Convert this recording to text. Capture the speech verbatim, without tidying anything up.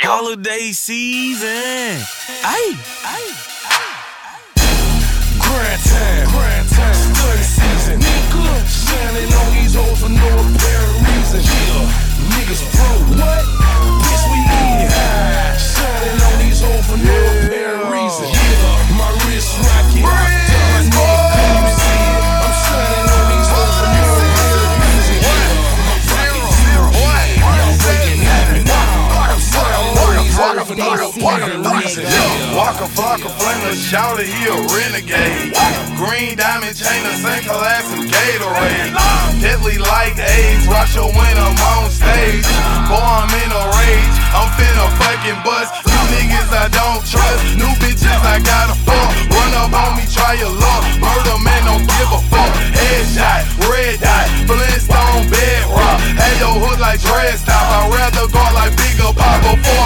holiday season. Ay, ay. Grind time, grind time, study season. Nigga, shining on these hoes for no apparent reason. Yeah, niggas broke. What? Bitch, we eating high. Shining on these hoes for no apparent reason. Yeah, my wrist rocking. My neck, can you see it? I'm shining on these hoes for no apparent reason. Yeah, my pocket zero. Y'all waking up and down. I'm shining on these hoes for no apparent reason. Yeah. Waka Flocka Flamer, shout it, he a renegade. Green diamond chain, the same class as Gatorade. Deadly like AIDS, watch your when I'm on stage. Boy, I'm in a rage, I'm finna fucking bust. New niggas I don't trust, new bitches I gotta fuck. Run up on me, try your luck. Murder man, don't give a fuck. Headshot, red dot, Flintstone bedrock. Had your hood like dread stop, I'd rather go like bigger pop before